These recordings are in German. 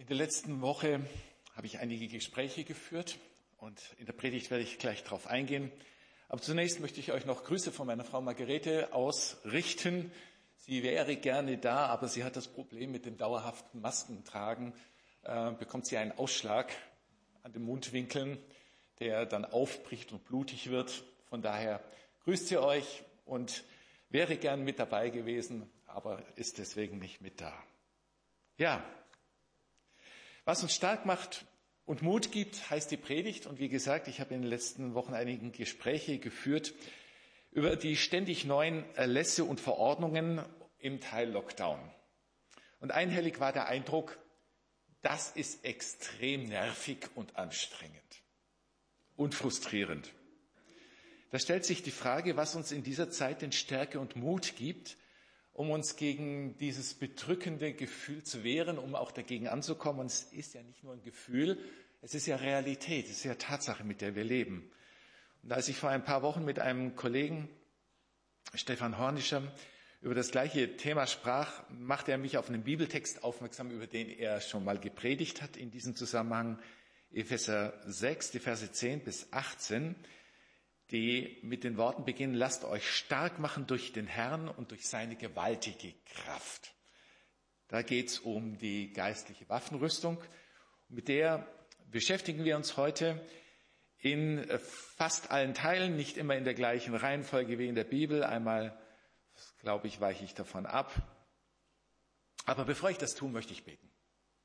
In der letzten Woche habe ich einige Gespräche geführt und in der Predigt werde ich gleich darauf eingehen. Aber zunächst möchte ich euch noch Grüße von meiner Frau Margarete ausrichten. Sie wäre gerne da, aber sie hat das Problem mit dem dauerhaften Maskentragen. Bekommt sie einen Ausschlag an den Mundwinkeln, der dann aufbricht und blutig wird. Von daher grüßt sie euch und wäre gern mit dabei gewesen, aber ist deswegen nicht mit da. Ja, was uns stark macht und Mut gibt, heißt die Predigt. Und wie gesagt, ich habe in den letzten Wochen einige Gespräche geführt über die ständig neuen Erlässe und Verordnungen im Teil Lockdown. Und einhellig war der Eindruck, das ist extrem nervig und anstrengend und frustrierend. Da stellt sich die Frage, was uns in dieser Zeit denn Stärke und Mut gibt, um uns gegen dieses bedrückende Gefühl zu wehren, um auch dagegen anzukommen. Und es ist ja nicht nur ein Gefühl, es ist ja Realität, es ist ja Tatsache, mit der wir leben. Und als ich vor ein paar Wochen mit einem Kollegen, Stefan Hornischer, über das gleiche Thema sprach, machte er mich auf einen Bibeltext aufmerksam, über den er schon mal gepredigt hat in diesem Zusammenhang, Epheser 6, die Verse 10 bis 18, die mit den Worten beginnen, lasst euch stark machen durch den Herrn und durch seine gewaltige Kraft. Da geht's um die geistliche Waffenrüstung. Mit der beschäftigen wir uns heute in fast allen Teilen, nicht immer in der gleichen Reihenfolge wie in der Bibel. Einmal, glaube ich, weiche ich davon ab. Aber bevor ich das tue, möchte ich beten.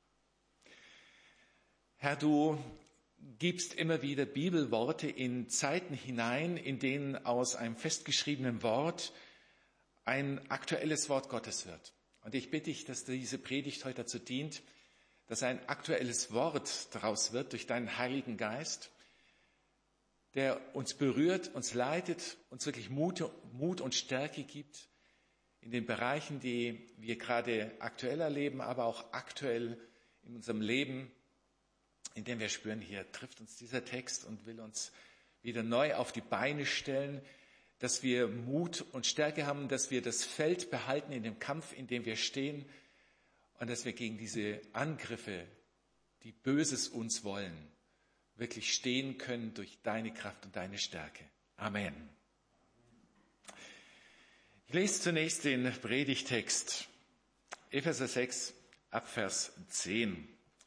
Herr, du gibst immer wieder Bibelworte in Zeiten hinein, in denen aus einem festgeschriebenen Wort ein aktuelles Wort Gottes wird. Und ich bitte dich, dass diese Predigt heute dazu dient, dass ein aktuelles Wort daraus wird durch deinen Heiligen Geist, der uns berührt, uns leitet, uns wirklich Mut und Stärke gibt in den Bereichen, die wir gerade aktuell erleben, aber auch aktuell in unserem Leben, in dem wir spüren, hier trifft uns dieser Text und will uns wieder neu auf die Beine stellen, dass wir Mut und Stärke haben, dass wir das Feld behalten in dem Kampf, in dem wir stehen und dass wir gegen diese Angriffe, die Böses uns wollen, wirklich stehen können durch deine Kraft und deine Stärke. Amen. Ich lese zunächst den Predigtext, Epheser 6, Abvers 10.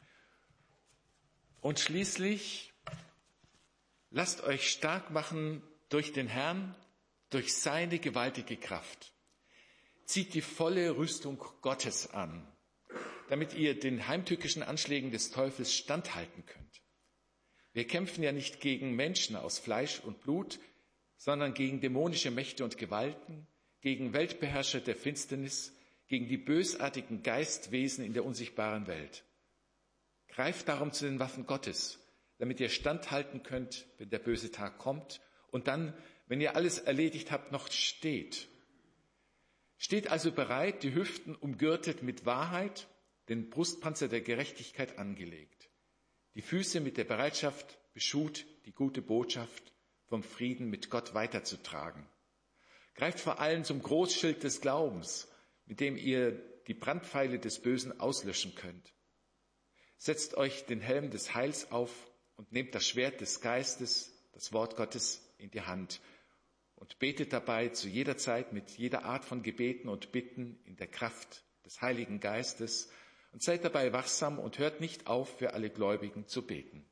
Und schließlich, lasst euch stark machen durch den Herrn, durch seine gewaltige Kraft. Zieht die volle Rüstung Gottes an, damit ihr den heimtückischen Anschlägen des Teufels standhalten könnt. Wir kämpfen ja nicht gegen Menschen aus Fleisch und Blut, sondern gegen dämonische Mächte und Gewalten, gegen Weltbeherrscher der Finsternis, gegen die bösartigen Geistwesen in der unsichtbaren Welt. Greift darum zu den Waffen Gottes, damit ihr standhalten könnt, wenn der böse Tag kommt und dann, wenn ihr alles erledigt habt, noch steht. Steht also bereit, die Hüften umgürtet mit Wahrheit, den Brustpanzer der Gerechtigkeit angelegt, die Füße mit der Bereitschaft beschut, die gute Botschaft vom Frieden mit Gott weiterzutragen. Greift vor allem zum Großschild des Glaubens, mit dem ihr die Brandpfeile des Bösen auslöschen könnt. Setzt euch den Helm des Heils auf und nehmt das Schwert des Geistes, das Wort Gottes, in die Hand und betet dabei zu jeder Zeit mit jeder Art von Gebeten und Bitten in der Kraft des Heiligen Geistes und seid dabei wachsam und hört nicht auf, für alle Gläubigen zu beten.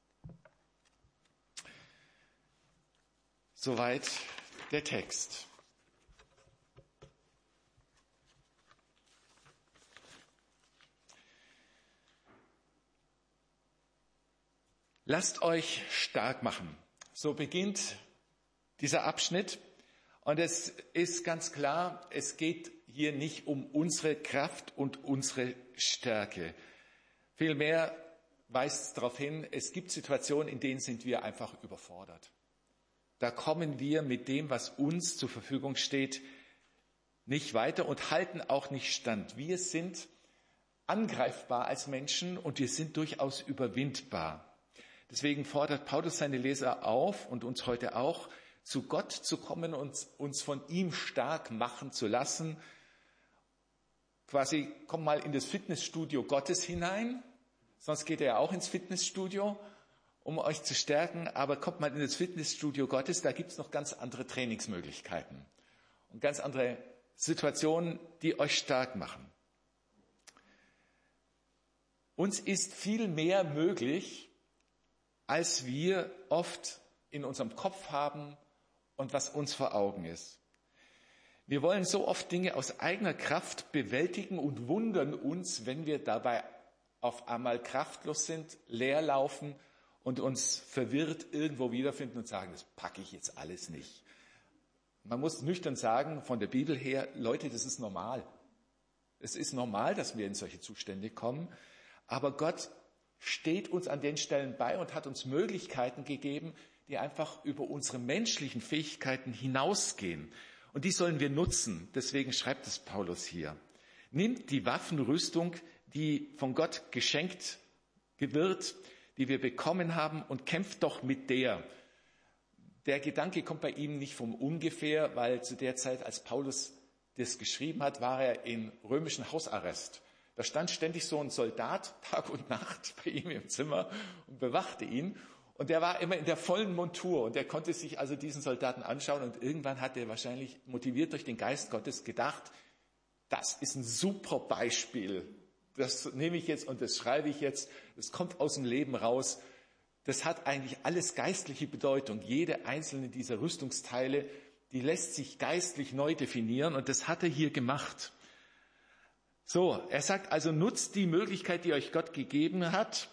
Soweit der Text. Lasst euch stark machen. So beginnt dieser Abschnitt. Und es ist ganz klar, es geht hier nicht um unsere Kraft und unsere Stärke. Vielmehr weist es darauf hin, es gibt Situationen, in denen sind wir einfach überfordert. Da kommen wir mit dem, was uns zur Verfügung steht, nicht weiter und halten auch nicht stand. Wir sind angreifbar als Menschen und wir sind durchaus überwindbar. Deswegen fordert Paulus seine Leser auf und uns heute auch, zu Gott zu kommen und uns von ihm stark machen zu lassen. Quasi, komm mal in das Fitnessstudio Gottes hinein Sonst geht ihr ja auch ins Fitnessstudio, um euch zu stärken. Aber kommt mal in das Fitnessstudio Gottes, da gibt's noch ganz andere Trainingsmöglichkeiten und ganz andere Situationen, die euch stark machen. Uns ist viel mehr möglich, als wir oft in unserem Kopf haben und was uns vor Augen ist. Wir wollen so oft Dinge aus eigener Kraft bewältigen und wundern uns, wenn wir dabei auf einmal kraftlos sind, leer laufen und uns verwirrt irgendwo wiederfinden und sagen, das packe ich jetzt alles nicht. Man muss nüchtern sagen, von der Bibel her, Leute, das ist normal. Es ist normal, dass wir in solche Zustände kommen. Aber Gott steht uns an den Stellen bei und hat uns Möglichkeiten gegeben, die einfach über unsere menschlichen Fähigkeiten hinausgehen. Und die sollen wir nutzen. Deswegen schreibt es Paulus hier. Nimmt die Waffenrüstung, die von Gott geschenkt wird, die wir bekommen haben, und kämpft doch mit der. Der Gedanke kommt bei ihm nicht vom Ungefähr, weil zu der Zeit, als Paulus das geschrieben hat, war er in römischen Hausarrest. Da stand ständig so ein Soldat Tag und Nacht bei ihm im Zimmer und bewachte ihn. Und der war immer in der vollen Montur und der konnte sich also diesen Soldaten anschauen. Und irgendwann hat er wahrscheinlich, motiviert durch den Geist Gottes, gedacht, das ist ein super Beispiel. Das nehme ich jetzt und das schreibe ich jetzt. Das kommt aus dem Leben raus. Das hat eigentlich alles geistliche Bedeutung. Jede einzelne dieser Rüstungsteile, die lässt sich geistlich neu definieren. Und das hat er hier gemacht. So, er sagt also, nutzt die Möglichkeit, die euch Gott gegeben hat.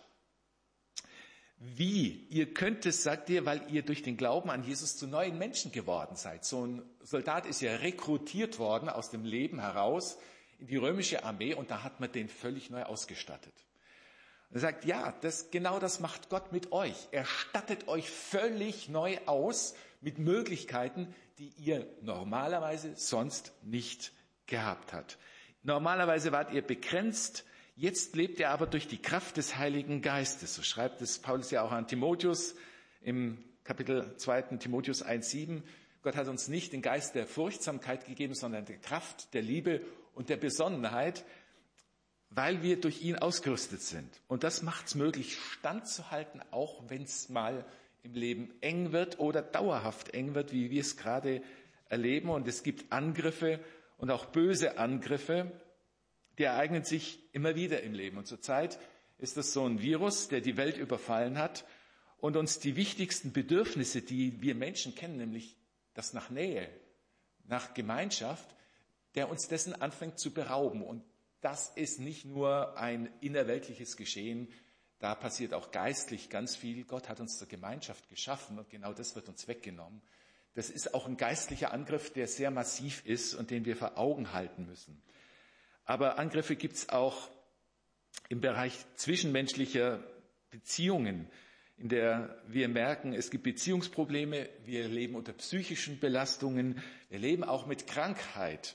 Wie? Ihr könnt es, sagt ihr, weil ihr durch den Glauben an Jesus zu neuen Menschen geworden seid. So ein Soldat ist ja rekrutiert worden aus dem Leben heraus in die römische Armee und da hat man den völlig neu ausgestattet. Und er sagt, ja, genau das macht Gott mit euch. Er stattet euch völlig neu aus mit Möglichkeiten, die ihr normalerweise sonst nicht gehabt habt. Normalerweise wart ihr begrenzt, jetzt lebt ihr aber durch die Kraft des Heiligen Geistes. So schreibt es Paulus ja auch an Timotheus im Kapitel 2. Timotheus 1,7. Gott hat uns nicht den Geist der Furchtsamkeit gegeben, sondern der Kraft, der Liebe und der Besonnenheit, weil wir durch ihn ausgerüstet sind. Und das macht es möglich, standzuhalten, auch wenn es mal im Leben eng wird oder dauerhaft eng wird, wie wir es gerade erleben. Und es gibt Angriffe und auch böse Angriffe, die ereignen sich immer wieder im Leben. Und zurzeit ist das so ein Virus, der die Welt überfallen hat und uns die wichtigsten Bedürfnisse, die wir Menschen kennen, nämlich das nach Nähe, nach Gemeinschaft, der uns dessen anfängt zu berauben. Und das ist nicht nur ein innerweltliches Geschehen, da passiert auch geistlich ganz viel. Gott hat uns zur Gemeinschaft geschaffen und genau das wird uns weggenommen. Das ist auch ein geistlicher Angriff, der sehr massiv ist und den wir vor Augen halten müssen. Aber Angriffe gibt es auch im Bereich zwischenmenschlicher Beziehungen, in der wir merken, es gibt Beziehungsprobleme, wir leben unter psychischen Belastungen, wir leben auch mit Krankheit.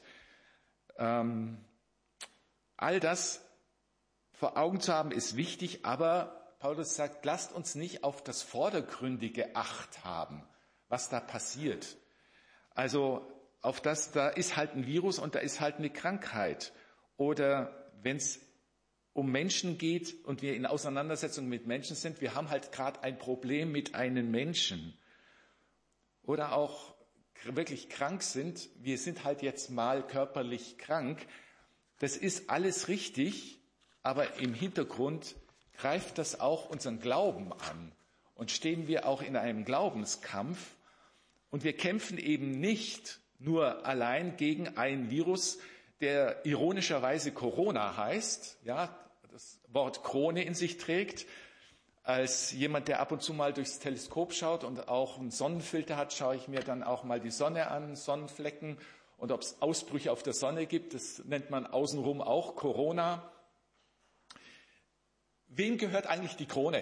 All das vor Augen zu haben ist wichtig, aber Paulus sagt, lasst uns nicht auf das Vordergründige Acht haben, was da passiert. Also auf das, da ist halt ein Virus und da ist halt eine Krankheit. Oder wenn es um Menschen geht und wir in Auseinandersetzung mit Menschen sind, wir haben halt gerade ein Problem mit einem Menschen. Oder auch wirklich krank sind, wir sind halt jetzt mal körperlich krank. Das ist alles richtig, aber im Hintergrund greift das auch unseren Glauben an. Und stehen wir auch in einem Glaubenskampf. Und wir kämpfen eben nicht nur allein gegen ein Virus, der ironischerweise Corona heißt, ja, das Wort Krone in sich trägt. Als jemand, der ab und zu mal durchs Teleskop schaut und auch einen Sonnenfilter hat, schaue ich mir dann auch mal die Sonne an, Sonnenflecken und ob es Ausbrüche auf der Sonne gibt. Das nennt man außenrum auch Corona. Wem gehört eigentlich die Krone?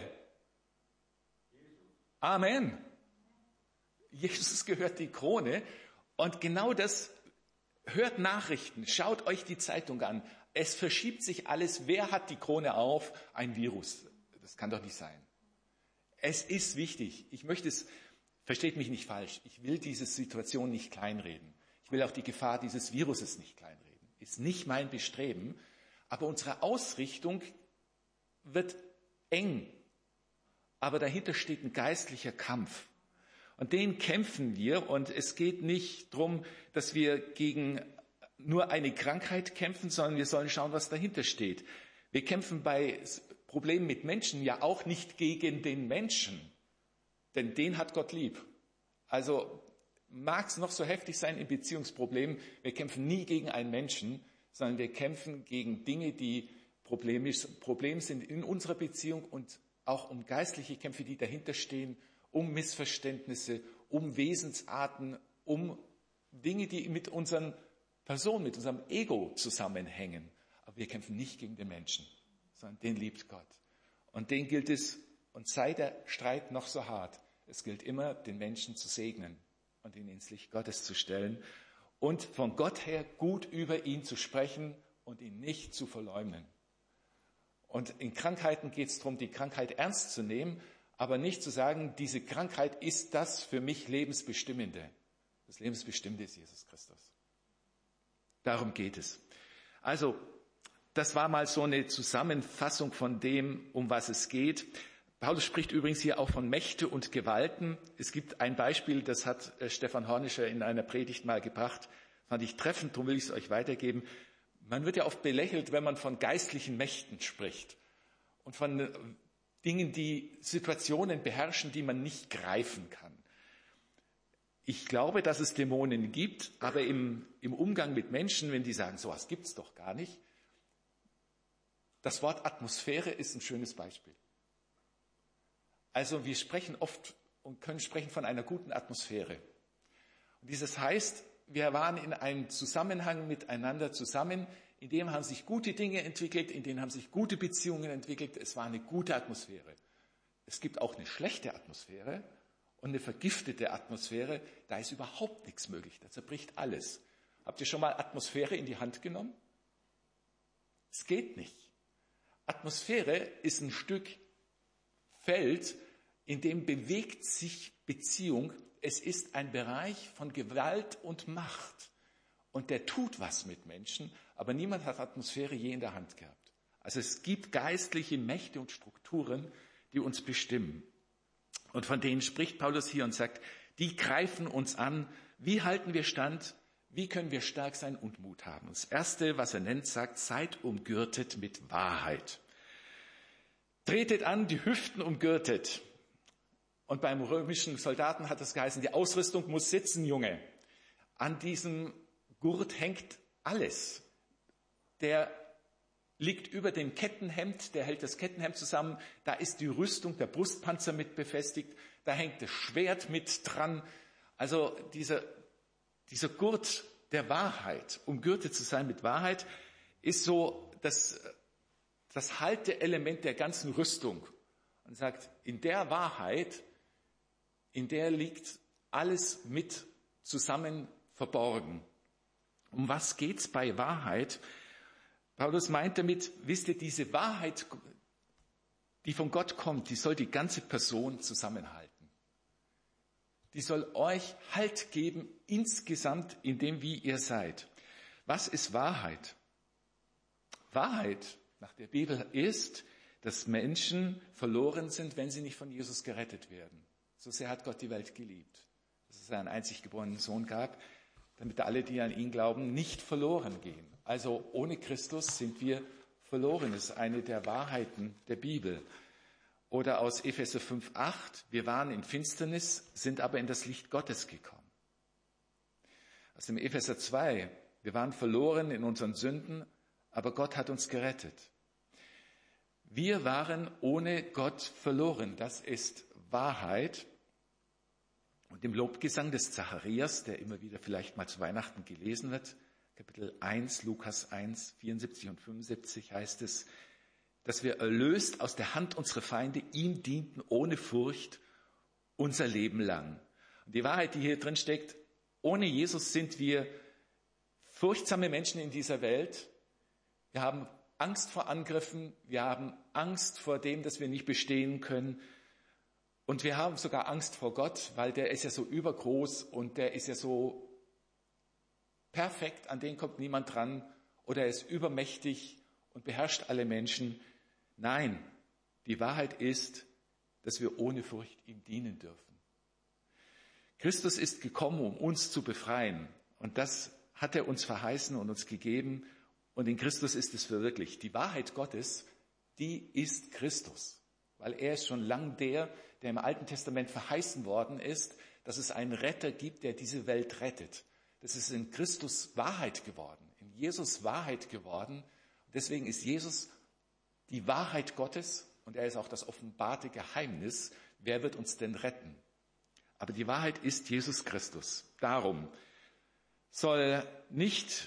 Amen. Jesus gehört die Krone. Und genau das, hört Nachrichten, schaut euch die Zeitung an. Es verschiebt sich alles. Wer hat die Krone auf? Ein Virus. Das kann doch nicht sein. Es ist wichtig. Versteht mich nicht falsch. Ich will diese Situation nicht kleinreden. Ich will auch die Gefahr dieses Viruses nicht kleinreden. Ist nicht mein Bestreben. Aber unsere Ausrichtung wird eng, aber dahinter steht ein geistlicher Kampf. Und den kämpfen wir, und es geht nicht darum, dass wir gegen nur eine Krankheit kämpfen, sondern wir sollen schauen, was dahinter steht. Wir kämpfen bei Problemen mit Menschen ja auch nicht gegen den Menschen, denn den hat Gott lieb. Also mag es noch so heftig sein in Beziehungsproblemen, wir kämpfen nie gegen einen Menschen, sondern wir kämpfen gegen Dinge, die Problem sind in unserer Beziehung, und auch um geistliche Kämpfe, die dahinter stehen, um Missverständnisse, um Wesensarten, um Dinge, die mit unseren Personen, mit unserem Ego zusammenhängen. Aber wir kämpfen nicht gegen den Menschen, sondern den liebt Gott. Und den gilt es, und sei der Streit noch so hart, es gilt immer, den Menschen zu segnen und ihn ins Licht Gottes zu stellen und von Gott her gut über ihn zu sprechen und ihn nicht zu verleumden. Und in Krankheiten geht es darum, die Krankheit ernst zu nehmen, aber nicht zu sagen, diese Krankheit ist das für mich Lebensbestimmende. Das Lebensbestimmende ist Jesus Christus. Darum geht es. Also, das war mal so eine Zusammenfassung von dem, um was es geht. Paulus spricht übrigens hier auch von Mächte und Gewalten. Es gibt ein Beispiel, das hat Stefan Hornischer in einer Predigt mal gebracht, fand ich treffend, darum will ich es euch weitergeben. Man wird ja oft belächelt, wenn man von geistlichen Mächten spricht und von Dingen, die Situationen beherrschen, die man nicht greifen kann. Ich glaube, dass es Dämonen gibt, aber im Umgang mit Menschen, wenn die sagen, sowas gibt's doch gar nicht. Das Wort Atmosphäre ist ein schönes Beispiel. Also wir sprechen oft und können sprechen von einer guten Atmosphäre. Und dieses heißt, wir waren in einem Zusammenhang miteinander zusammen, in dem haben sich gute Dinge entwickelt, in denen haben sich gute Beziehungen entwickelt. Es war eine gute Atmosphäre. Es gibt auch eine schlechte Atmosphäre und eine vergiftete Atmosphäre. Da ist überhaupt nichts möglich. Da zerbricht alles. Habt ihr schon mal Atmosphäre in die Hand genommen? Es geht nicht. Atmosphäre ist ein Stück Feld, in dem bewegt sich Beziehung. Es ist ein Bereich von Gewalt und Macht. Und der tut was mit Menschen, aber niemand hat Atmosphäre je in der Hand gehabt. Also es gibt geistliche Mächte und Strukturen, die uns bestimmen. Und von denen spricht Paulus hier und sagt, die greifen uns an. Wie halten wir stand? Wie können wir stark sein und Mut haben? Das Erste, was er nennt, sagt, seid umgürtet mit Wahrheit. Tretet an, die Hüften umgürtet. Und beim römischen Soldaten hat das geheißen, die Ausrüstung muss sitzen, Junge. An diesem Gurt hängt alles. Der liegt über dem Kettenhemd, der hält das Kettenhemd zusammen. Da ist die Rüstung, der Brustpanzer mit befestigt. Da hängt das Schwert mit dran. Also dieser Gurt der Wahrheit, umgürtet zu sein mit Wahrheit, ist so das Halteelement der ganzen Rüstung. Und sagt, in der Wahrheit, in der liegt alles mit zusammen verborgen. Um was geht's bei Wahrheit? Paulus meint damit, wisst ihr, diese Wahrheit, die von Gott kommt, die soll die ganze Person zusammenhalten. Die soll euch Halt geben, insgesamt in dem, wie ihr seid. Was ist Wahrheit? Wahrheit nach der Bibel ist, dass Menschen verloren sind, wenn sie nicht von Jesus gerettet werden. So sehr hat Gott die Welt geliebt, dass es einen einzig geborenen Sohn gab, damit alle, die an ihn glauben, nicht verloren gehen. Also ohne Christus sind wir verloren. Das ist eine der Wahrheiten der Bibel. Oder aus Epheser 5,8, wir waren in Finsternis, sind aber in das Licht Gottes gekommen. Aus dem Epheser 2, wir waren verloren in unseren Sünden, aber Gott hat uns gerettet. Wir waren ohne Gott verloren. Das ist Wahrheit. Und im Lobgesang des Zacharias, der immer wieder vielleicht mal zu Weihnachten gelesen wird, Kapitel 1, Lukas 1, 74 und 75 heißt es, dass wir erlöst aus der Hand unserer Feinde ihm dienten ohne Furcht unser Leben lang. Und die Wahrheit, die hier drin steckt, ohne Jesus sind wir furchtsame Menschen in dieser Welt. Wir haben Angst vor Angriffen, wir haben Angst vor dem, dass wir nicht bestehen können. Und wir haben sogar Angst vor Gott, weil der ist ja so übergroß und der ist ja so perfekt, an den kommt niemand dran. Oder er ist übermächtig und beherrscht alle Menschen. Nein, Die Wahrheit ist, dass wir ohne Furcht ihm dienen dürfen. Christus ist gekommen, um uns zu befreien. Und das hat er uns verheißen und uns gegeben. Und in Christus ist es verwirklicht. Die Wahrheit Gottes, die ist Christus. Weil er ist schon lang der im Alten Testament verheißen worden ist, dass es einen Retter gibt, der diese Welt rettet. Das ist in Christus Wahrheit geworden, in Jesus Wahrheit geworden. Und deswegen ist Jesus die Wahrheit Gottes und er ist auch das offenbarte Geheimnis. Wer wird uns denn retten? Aber die Wahrheit ist Jesus Christus. Darum soll nicht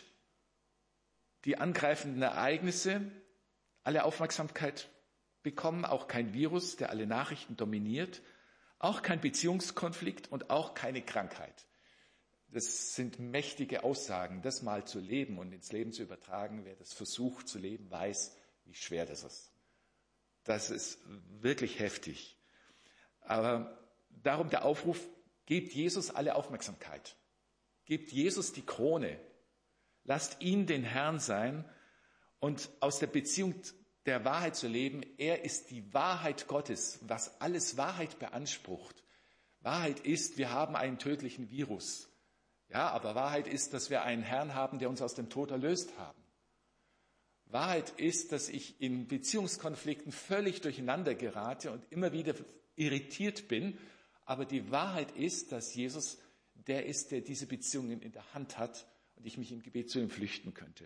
die angreifenden Ereignisse alle Aufmerksamkeit bekommen, auch kein Virus, der alle Nachrichten dominiert, auch kein Beziehungskonflikt und auch keine Krankheit. Das sind mächtige Aussagen, das mal zu leben und ins Leben zu übertragen. Wer das versucht zu leben, weiß, wie schwer das ist. Das ist wirklich heftig. Aber darum der Aufruf, gebt Jesus alle Aufmerksamkeit. Gebt Jesus die Krone. Lasst ihn den Herrn sein und aus der Beziehung der Wahrheit zu leben. Er ist die Wahrheit Gottes, was alles Wahrheit beansprucht. Wahrheit ist, wir haben einen tödlichen Virus. Ja, aber Wahrheit ist, dass wir einen Herrn haben, der uns aus dem Tod erlöst haben. Wahrheit ist, dass ich in Beziehungskonflikten völlig durcheinander gerate und immer wieder irritiert bin. Aber die Wahrheit ist, dass Jesus der ist, der diese Beziehungen in der Hand hat und ich mich im Gebet zu ihm flüchten könnte.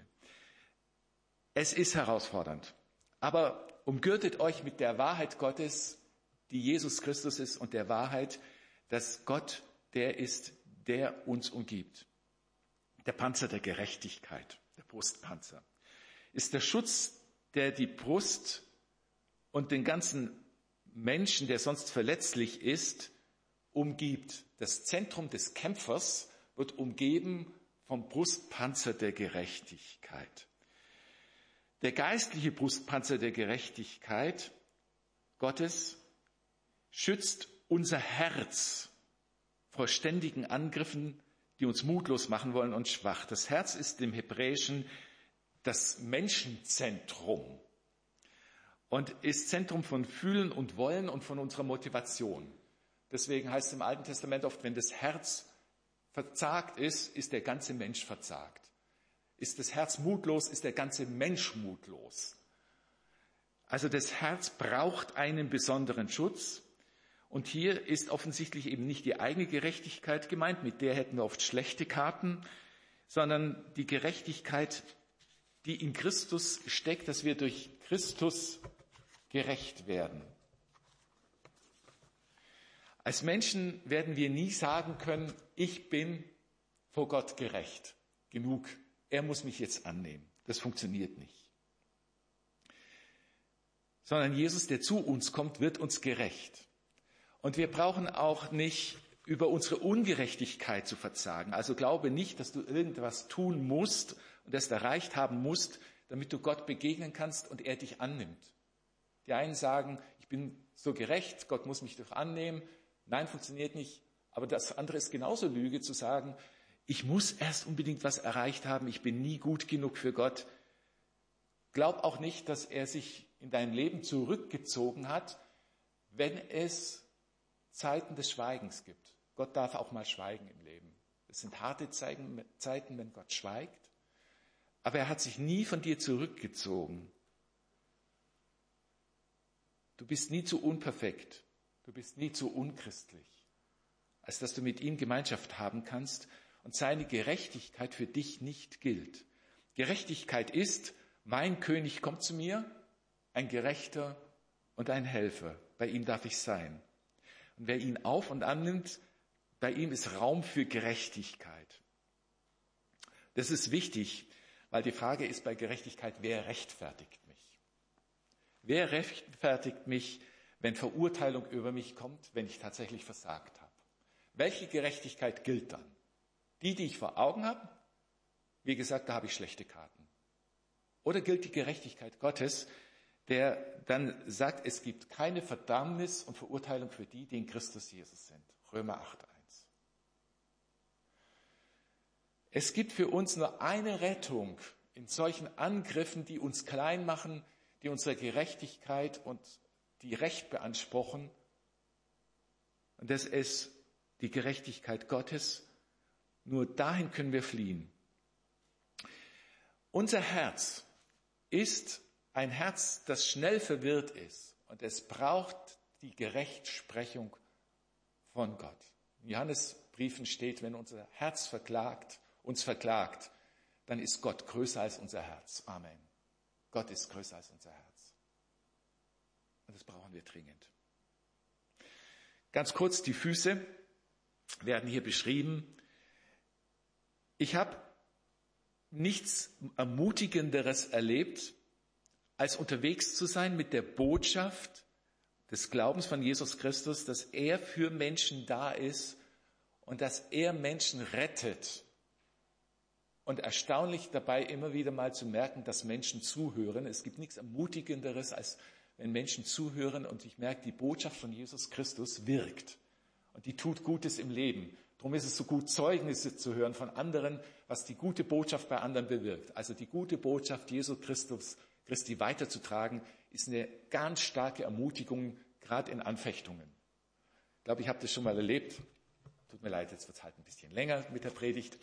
Es ist herausfordernd. Aber umgürtet euch mit der Wahrheit Gottes, die Jesus Christus ist und der Wahrheit, dass Gott der ist, der uns umgibt. Der Panzer der Gerechtigkeit, der Brustpanzer, ist der Schutz, der die Brust und den ganzen Menschen, der sonst verletzlich ist, umgibt. Das Zentrum des Kämpfers wird umgeben vom Brustpanzer der Gerechtigkeit. Der geistliche Brustpanzer der Gerechtigkeit Gottes schützt unser Herz vor ständigen Angriffen, die uns mutlos machen wollen und schwach. Das Herz ist im Hebräischen das Menschenzentrum und ist Zentrum von Fühlen und Wollen und von unserer Motivation. Deswegen heißt es im Alten Testament oft, wenn das Herz verzagt ist, ist der ganze Mensch verzagt. Ist das Herz mutlos, ist der ganze Mensch mutlos. Also das Herz braucht einen besonderen Schutz. Und hier ist offensichtlich eben nicht die eigene Gerechtigkeit gemeint, mit der hätten wir oft schlechte Karten, sondern die Gerechtigkeit, die in Christus steckt, dass wir durch Christus gerecht werden. Als Menschen werden wir nie sagen können, ich bin vor Gott gerecht genug. Er muss mich jetzt annehmen. Das funktioniert nicht. Sondern Jesus, der zu uns kommt, wird uns gerecht. Und wir brauchen auch nicht über unsere Ungerechtigkeit zu verzagen. Also glaube nicht, dass du irgendwas tun musst und es erreicht haben musst, damit du Gott begegnen kannst und er dich annimmt. Die einen sagen, ich bin so gerecht, Gott muss mich doch annehmen. Nein, funktioniert nicht. Aber das andere ist genauso Lüge, zu sagen, ich muss erst unbedingt was erreicht haben, ich bin nie gut genug für Gott. Glaub auch nicht, dass er sich in dein Leben zurückgezogen hat, wenn es Zeiten des Schweigens gibt. Gott darf auch mal schweigen im Leben. Es sind harte Zeiten, wenn Gott schweigt. Aber er hat sich nie von dir zurückgezogen. Du bist nie zu unperfekt. Du bist nie zu unchristlich, als dass du mit ihm Gemeinschaft haben kannst und seine Gerechtigkeit für dich nicht gilt. Gerechtigkeit ist, mein König kommt zu mir, ein Gerechter und ein Helfer. Bei ihm darf ich sein. Und wer ihn auf und annimmt, bei ihm ist Raum für Gerechtigkeit. Das ist wichtig, weil die Frage ist bei Gerechtigkeit, wer rechtfertigt mich? Wer rechtfertigt mich, wenn Verurteilung über mich kommt, wenn ich tatsächlich versagt habe? Welche Gerechtigkeit gilt dann? Die ich vor Augen habe? Wie gesagt, da habe ich schlechte Karten. Oder gilt die Gerechtigkeit Gottes, der dann sagt, es gibt keine Verdammnis und Verurteilung für die in Christus Jesus sind. Römer 8,1. Es gibt für uns nur eine Rettung in solchen Angriffen, die uns klein machen, die unsere Gerechtigkeit und die Recht beanspruchen. Und das ist die Gerechtigkeit Gottes. Nur dahin können wir fliehen. Unser Herz ist ein Herz, das schnell verwirrt ist. Und es braucht die Gerechtsprechung von Gott. In Johannesbriefen steht, wenn unser Herz uns verklagt, dann ist Gott größer als unser Herz. Amen. Gott ist größer als unser Herz. Und das brauchen wir dringend. Ganz kurz, die Füße werden hier beschrieben. Ich habe nichts Ermutigenderes erlebt, als unterwegs zu sein mit der Botschaft des Glaubens von Jesus Christus, dass er für Menschen da ist und dass er Menschen rettet. Und erstaunlich dabei immer wieder mal zu merken, dass Menschen zuhören. Es gibt nichts Ermutigenderes, als wenn Menschen zuhören und ich merke, die Botschaft von Jesus Christus wirkt. Und die tut Gutes im Leben. Darum ist es so gut, Zeugnisse zu hören von anderen, was die gute Botschaft bei anderen bewirkt. Also die gute Botschaft Jesu Christi weiterzutragen, ist eine ganz starke Ermutigung, gerade in Anfechtungen. Ich glaube, ich habe das schon mal erlebt. Tut mir leid, jetzt wird es halt ein bisschen länger mit der Predigt.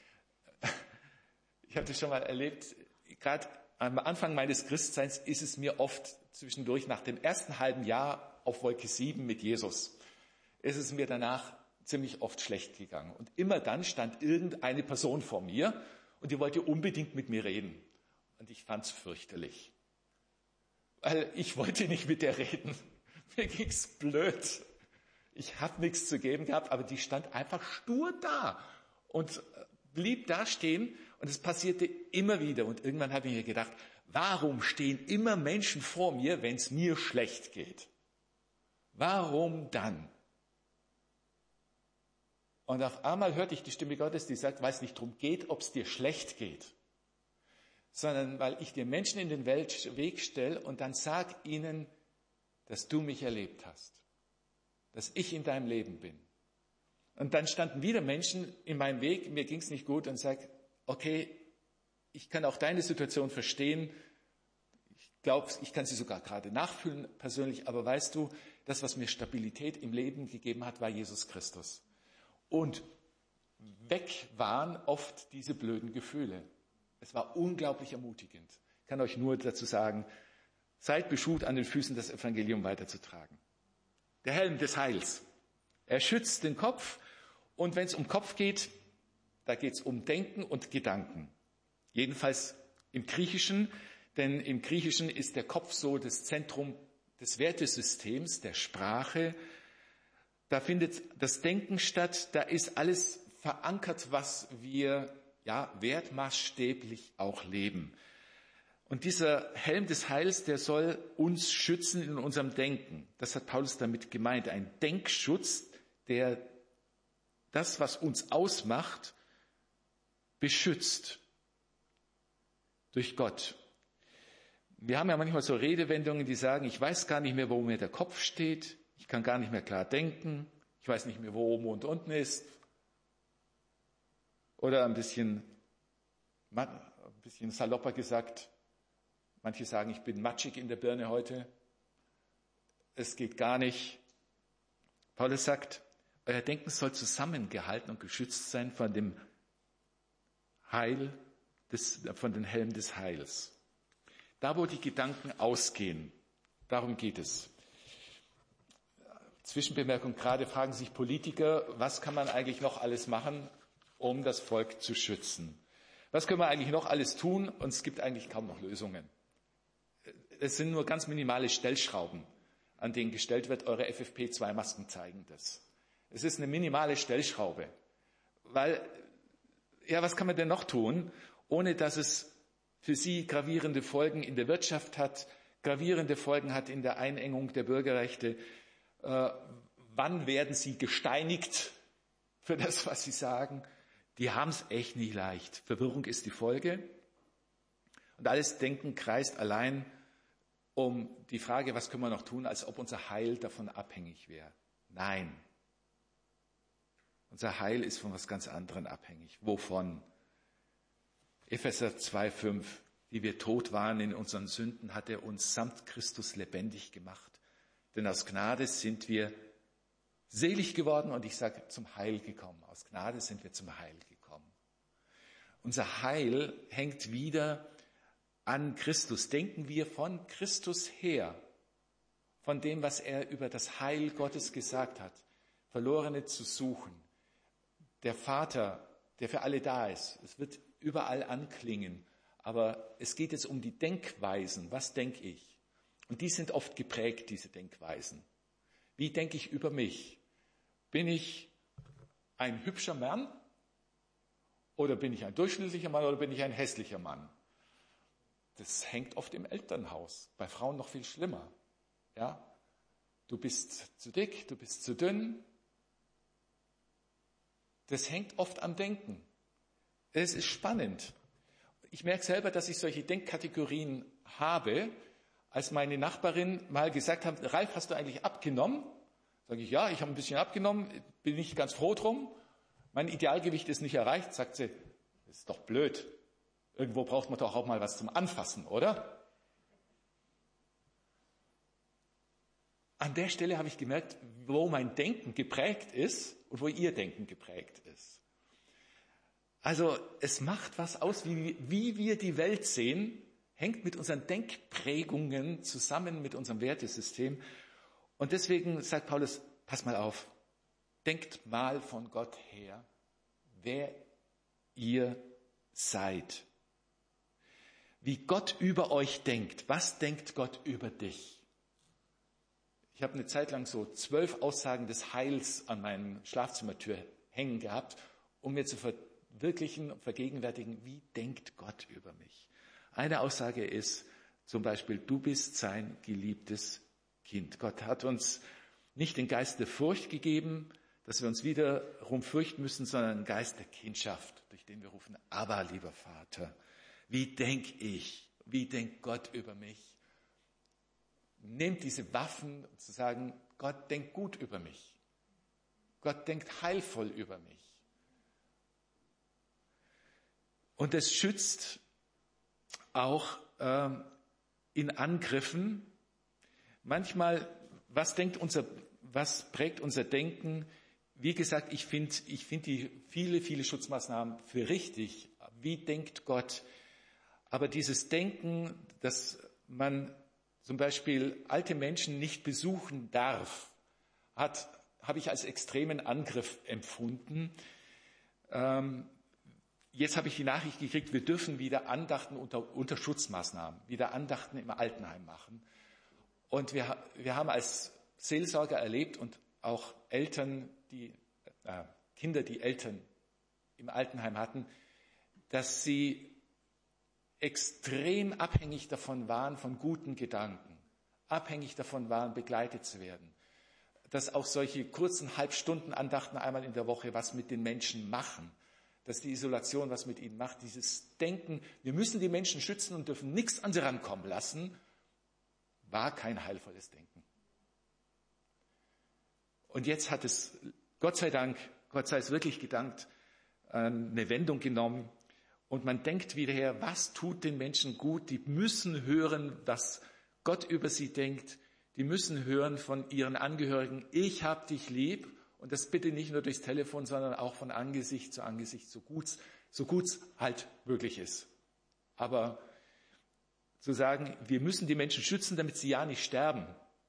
Ich habe das schon mal erlebt, gerade am Anfang meines Christseins ist es mir oft zwischendurch nach dem ersten halben Jahr auf Wolke 7 mit Jesus, ist es mir danach ziemlich oft schlecht gegangen. Und immer dann stand irgendeine Person vor mir und die wollte unbedingt mit mir reden. Und ich fand es fürchterlich. Weil ich wollte nicht mit der reden. Mir ging's blöd. Ich habe nichts zu geben gehabt, aber die stand einfach stur da und blieb da stehen. Und es passierte immer wieder. Und irgendwann habe ich mir gedacht, warum stehen immer Menschen vor mir, wenn es mir schlecht geht? Warum dann? Und auf einmal hörte ich die Stimme Gottes, die sagt, weil es nicht darum geht, ob es dir schlecht geht, sondern weil ich dir Menschen in den Weg stelle und dann sag ihnen, dass du mich erlebt hast, dass ich in deinem Leben bin. Und dann standen wieder Menschen in meinem Weg, mir ging es nicht gut und sag, okay, ich kann auch deine Situation verstehen, ich glaube, ich kann sie sogar gerade nachfühlen persönlich, aber weißt du, das, was mir Stabilität im Leben gegeben hat, war Jesus Christus. Und weg waren oft diese blöden Gefühle. Es war unglaublich ermutigend. Ich kann euch nur dazu sagen, seid beschut, an den Füßen das Evangelium weiterzutragen. Der Helm des Heils. Er schützt den Kopf und wenn es um Kopf geht, da geht es um Denken und Gedanken. Jedenfalls im Griechischen, denn im Griechischen ist der Kopf so das Zentrum des Wertesystems, der Sprache. Da findet das Denken statt, da ist alles verankert, was wir wertmaßstäblich auch leben. Und dieser Helm des Heils, der soll uns schützen in unserem Denken. Das hat Paulus damit gemeint, ein Denkschutz, der das, was uns ausmacht, beschützt durch Gott. Wir haben ja manchmal so Redewendungen, die sagen, ich weiß gar nicht mehr, wo mir der Kopf steht, ich kann gar nicht mehr klar denken, ich weiß nicht mehr, wo oben und unten ist. Oder ein bisschen salopper gesagt, manche sagen, ich bin matschig in der Birne heute, es geht gar nicht. Paulus sagt, euer Denken soll zusammengehalten und geschützt sein von dem von den Helm des Heils. Da, wo die Gedanken ausgehen, darum geht es. Zwischenbemerkung, gerade fragen sich Politiker, was kann man eigentlich noch alles machen, um das Volk zu schützen? Was können wir eigentlich noch alles tun? Und es gibt eigentlich kaum noch Lösungen. Es sind nur ganz minimale Stellschrauben, an denen gestellt wird, eure FFP2-Masken zeigen das. Es ist eine minimale Stellschraube. Weil, was kann man denn noch tun, ohne dass es für sie gravierende Folgen in der Wirtschaft hat, gravierende Folgen hat in der Einengung der Bürgerrechte? Wann werden sie gesteinigt für das, was sie sagen? Die haben es echt nicht leicht. Verwirrung ist die Folge. Und alles Denken kreist allein um die Frage, was können wir noch tun, als ob unser Heil davon abhängig wäre. Nein. Unser Heil ist von was ganz anderem abhängig. Wovon? Epheser 2,5. Wie wir tot waren in unseren Sünden, hat er uns samt Christus lebendig gemacht. Denn aus Gnade sind wir selig geworden und ich sage zum Heil gekommen. Aus Gnade sind wir zum Heil gekommen. Unser Heil hängt wieder an Christus. Denken wir von Christus her, von dem, was er über das Heil Gottes gesagt hat, Verlorene zu suchen. Der Vater, der für alle da ist, es wird überall anklingen, aber es geht jetzt um die Denkweisen. Was denke ich? Und die sind oft geprägt, diese Denkweisen. Wie denke ich über mich? Bin ich ein hübscher Mann? Oder bin ich ein durchschnittlicher Mann oder bin ich ein hässlicher Mann? Das hängt oft im Elternhaus. Bei Frauen noch viel schlimmer. Ja? Du bist zu dick, du bist zu dünn. Das hängt oft am Denken. Es ist spannend. Ich merke selber, dass ich solche Denkkategorien habe. Als meine Nachbarin mal gesagt hat, Ralf, hast du eigentlich abgenommen? Sage ich, ja, ich habe ein bisschen abgenommen, bin nicht ganz froh drum. Mein Idealgewicht ist nicht erreicht. Sagt sie, das ist doch blöd. Irgendwo braucht man doch auch mal was zum Anfassen, oder? An der Stelle habe ich gemerkt, wo mein Denken geprägt ist und wo ihr Denken geprägt ist. Also es macht was aus, wie wir die Welt sehen, hängt mit unseren Denkprägungen zusammen, mit unserem Wertesystem. Und deswegen sagt Paulus, pass mal auf, denkt mal von Gott her, wer ihr seid. Wie Gott über euch denkt. Was denkt Gott über dich? Ich habe eine Zeit lang so 12 Aussagen des Heils an meiner Schlafzimmertür hängen gehabt, um mir zu verwirklichen und vergegenwärtigen, wie denkt Gott über mich. Eine Aussage ist zum Beispiel, du bist sein geliebtes Kind. Gott hat uns nicht den Geist der Furcht gegeben, dass wir uns wiederum fürchten müssen, sondern einen Geist der Kindschaft, durch den wir rufen, aber lieber Vater, wie denke ich, wie denkt Gott über mich? Nehmt diese Waffen, um zu sagen, Gott denkt gut über mich. Gott denkt heilvoll über mich. Und es schützt auch in Angriffen. Manchmal, was prägt unser Denken? Wie gesagt, ich finde die viele Schutzmaßnahmen für richtig. Wie denkt Gott? Aber dieses Denken, dass man zum Beispiel alte Menschen nicht besuchen darf, habe ich als extremen Angriff empfunden. Jetzt habe ich die Nachricht gekriegt, wir dürfen wieder Andachten unter Schutzmaßnahmen, wieder Andachten im Altenheim machen. Und wir haben als Seelsorger erlebt und auch Eltern, Kinder, die Eltern im Altenheim hatten, dass sie extrem abhängig davon waren, von guten Gedanken, abhängig davon waren, begleitet zu werden. Dass auch solche kurzen Halbstunden-Andachten einmal in der Woche was mit den Menschen machen, dass die Isolation was mit ihnen macht, dieses Denken, wir müssen die Menschen schützen und dürfen nichts an sie rankommen lassen, war kein heilvolles Denken. Und jetzt hat es, Gott sei es wirklich gedankt, eine Wendung genommen. Und man denkt wieder her, was tut den Menschen gut? Die müssen hören, was Gott über sie denkt. Die müssen hören von ihren Angehörigen, ich hab dich lieb. Und das bitte nicht nur durchs Telefon, sondern auch von Angesicht zu Angesicht, so gut's halt möglich ist. Aber zu sagen, wir müssen die Menschen schützen, damit sie ja nicht sterben.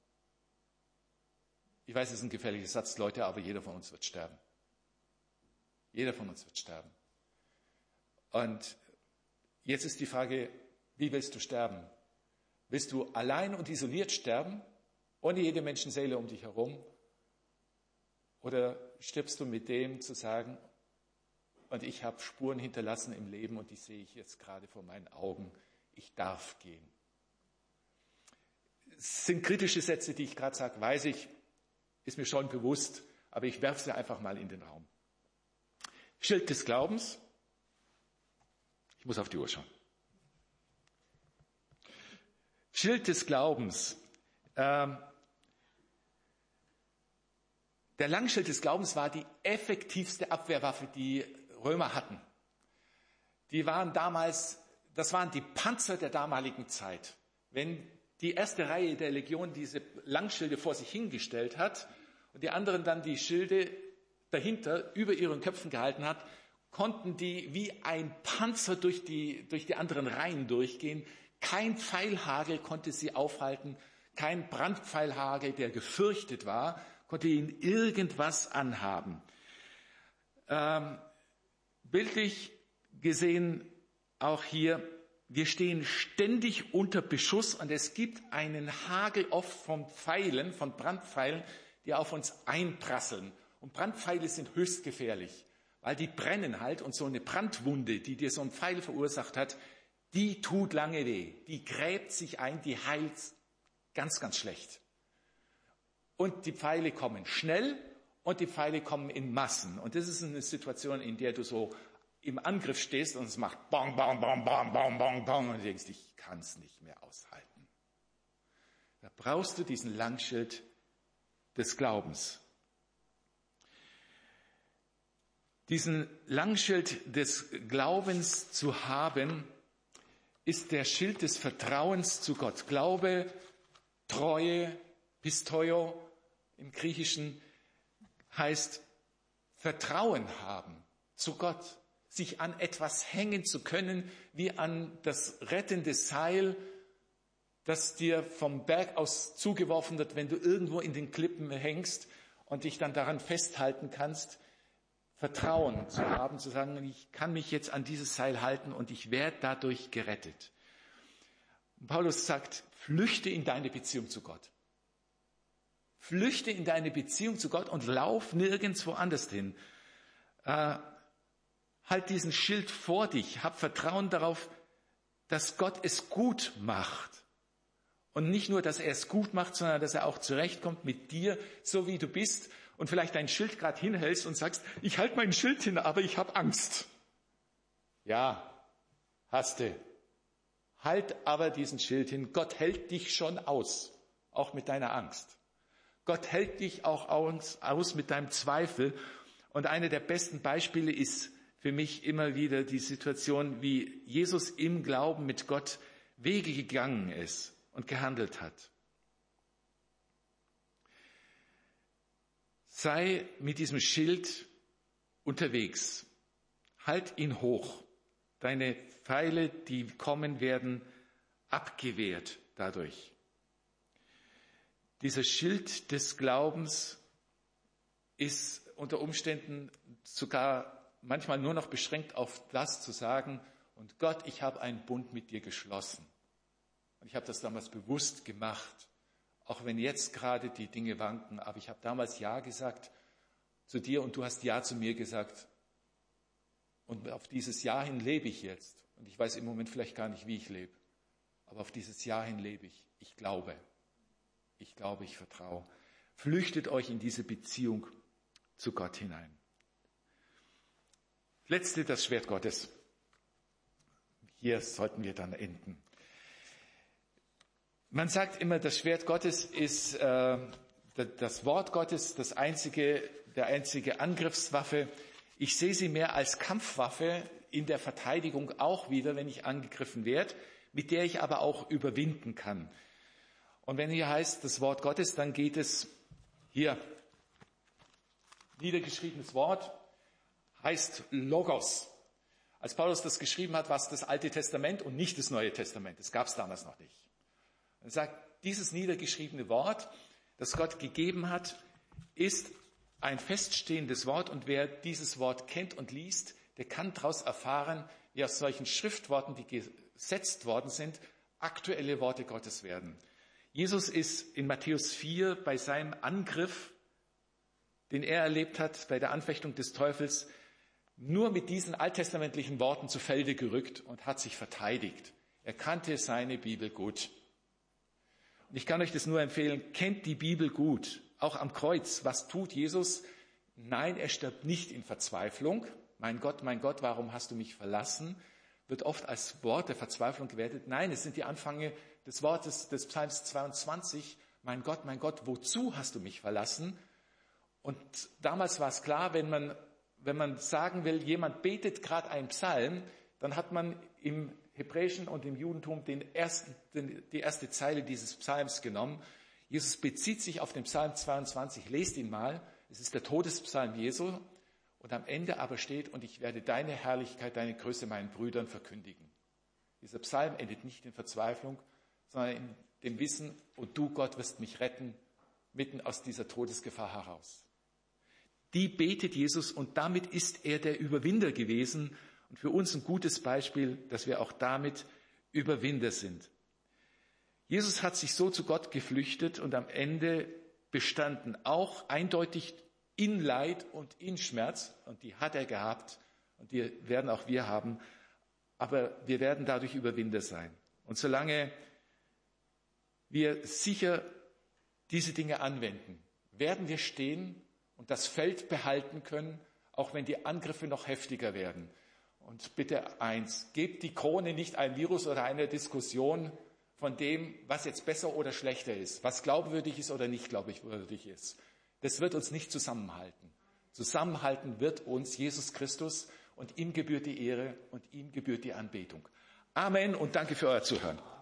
Ich weiß, es ist ein gefährlicher Satz, Leute, aber jeder von uns wird sterben. Jeder von uns wird sterben. Und jetzt ist die Frage, wie willst du sterben? Willst du allein und isoliert sterben, ohne jede Menschenseele um dich herum? Oder stirbst du mit dem zu sagen, und ich habe Spuren hinterlassen im Leben und die sehe ich jetzt gerade vor meinen Augen, ich darf gehen. Es sind kritische Sätze, die ich gerade sage, weiß ich, ist mir schon bewusst, aber ich werfe sie einfach mal in den Raum. Schild des Glaubens. Ich muss auf die Uhr schauen. Schild des Glaubens. Der Langschild des Glaubens war die effektivste Abwehrwaffe, die Römer hatten. Das waren die Panzer der damaligen Zeit. Wenn die erste Reihe der Legion diese Langschilde vor sich hingestellt hat und die anderen dann die Schilde dahinter über ihren Köpfen gehalten hat, konnten die wie ein Panzer durch die anderen Reihen durchgehen. Kein Pfeilhagel konnte sie aufhalten, kein Brandpfeilhagel, der gefürchtet war, konnte ihnen irgendwas anhaben. Bildlich gesehen auch hier, wir stehen ständig unter Beschuss und es gibt einen Hagel oft von Pfeilen, von Brandpfeilen, die auf uns einprasseln. Und Brandpfeile sind höchst gefährlich, weil die brennen halt und so eine Brandwunde, die dir so ein Pfeil verursacht hat, die tut lange weh, die gräbt sich ein, die heilt ganz, ganz schlecht. Und die Pfeile kommen schnell und die Pfeile kommen in Massen. Und das ist eine Situation, in der du so im Angriff stehst und es macht bang, bang, bang, bang, bang, bang, bang und du denkst, ich kann es nicht mehr aushalten. Da brauchst du diesen Langschild des Glaubens. Diesen Langschild des Glaubens zu haben, ist der Schild des Vertrauens zu Gott. Glaube, Treue, Pistoio im Griechischen heißt Vertrauen haben zu Gott, sich an etwas hängen zu können, wie an das rettende Seil, das dir vom Berg aus zugeworfen wird, wenn du irgendwo in den Klippen hängst und dich dann daran festhalten kannst. Vertrauen zu haben, zu sagen, ich kann mich jetzt an dieses Seil halten und ich werde dadurch gerettet. Und Paulus sagt, flüchte in deine Beziehung zu Gott. Flüchte in deine Beziehung zu Gott und lauf nirgends woanders hin. Halt diesen Schild vor dich. Hab Vertrauen darauf, dass Gott es gut macht. Und nicht nur, dass er es gut macht, sondern dass er auch zurechtkommt mit dir, so wie du bist. Und vielleicht dein Schild gerade hinhältst und sagst, ich halte mein Schild hin, aber ich habe Angst. Ja, hast du. Halt aber diesen Schild hin. Gott hält dich schon aus, auch mit deiner Angst. Gott hält dich auch aus mit deinem Zweifel. Und eine der besten Beispiele ist für mich immer wieder die Situation, wie Jesus im Glauben mit Gott Wege gegangen ist und gehandelt hat. Sei mit diesem Schild unterwegs. Halt ihn hoch. Deine Pfeile, die kommen, werden abgewehrt dadurch. Dieser Schild des Glaubens ist unter Umständen sogar manchmal nur noch beschränkt auf das zu sagen, und Gott, ich habe einen Bund mit dir geschlossen. Und ich habe das damals bewusst gemacht. Auch wenn jetzt gerade die Dinge wanken, aber ich habe damals Ja gesagt zu dir und du hast Ja zu mir gesagt. Und auf dieses Ja hin lebe ich jetzt. Und ich weiß im Moment vielleicht gar nicht, wie ich lebe. Aber auf dieses Ja hin lebe ich. Ich glaube, ich vertraue. Flüchtet euch in diese Beziehung zu Gott hinein. Letzte, das Schwert Gottes. Hier sollten wir dann enden. Man sagt immer, das Schwert Gottes ist das Wort Gottes, der einzige Angriffswaffe. Ich sehe sie mehr als Kampfwaffe in der Verteidigung auch wieder, wenn ich angegriffen werde, mit der ich aber auch überwinden kann. Und wenn hier heißt das Wort Gottes, dann geht es hier, niedergeschriebenes Wort, heißt Logos. Als Paulus das geschrieben hat, war es das Alte Testament und nicht das Neue Testament. Das gab es damals noch nicht. Er sagt, dieses niedergeschriebene Wort, das Gott gegeben hat, ist ein feststehendes Wort und wer dieses Wort kennt und liest, der kann daraus erfahren, wie aus solchen Schriftworten, die gesetzt worden sind, aktuelle Worte Gottes werden. Jesus ist in Matthäus 4 bei seinem Angriff, den er erlebt hat, bei der Anfechtung des Teufels, nur mit diesen alttestamentlichen Worten zu Felde gerückt und hat sich verteidigt. Er kannte seine Bibel gut. Und ich kann euch das nur empfehlen, kennt die Bibel gut. Auch am Kreuz. Was tut Jesus? Nein, er stirbt nicht in Verzweiflung. Mein Gott, warum hast du mich verlassen? Wird oft als Wort der Verzweiflung gewertet. Nein, es sind die Anfänge des Wortes des Psalms 22. Mein Gott, wozu hast du mich verlassen? Und damals war es klar, wenn man sagen will, jemand betet gerade einen Psalm, dann hat man im Hebräischen und im Judentum die erste Zeile dieses Psalms genommen. Jesus bezieht sich auf den Psalm 22. Lest ihn mal. Es ist der Todespsalm Jesu. Und am Ende aber steht, und ich werde deine Herrlichkeit, deine Größe meinen Brüdern verkündigen. Dieser Psalm endet nicht in Verzweiflung, sondern in dem Wissen, und du, Gott, wirst mich retten, mitten aus dieser Todesgefahr heraus. Die betet Jesus und damit ist er der Überwinder gewesen und für uns ein gutes Beispiel, dass wir auch damit Überwinder sind. Jesus hat sich so zu Gott geflüchtet und am Ende bestanden, auch eindeutig in Leid und in Schmerz, und die hat er gehabt und die werden auch wir haben, aber wir werden dadurch Überwinder sein. Und solange wir sicher diese Dinge anwenden, werden wir stehen und das Feld behalten können, auch wenn die Angriffe noch heftiger werden. Und bitte eins, gebt die Krone nicht einem Virus oder einer Diskussion von dem, was jetzt besser oder schlechter ist, was glaubwürdig ist oder nicht glaubwürdig ist. Das wird uns nicht zusammenhalten. Zusammenhalten wird uns Jesus Christus und ihm gebührt die Ehre und ihm gebührt die Anbetung. Amen und danke für euer Zuhören.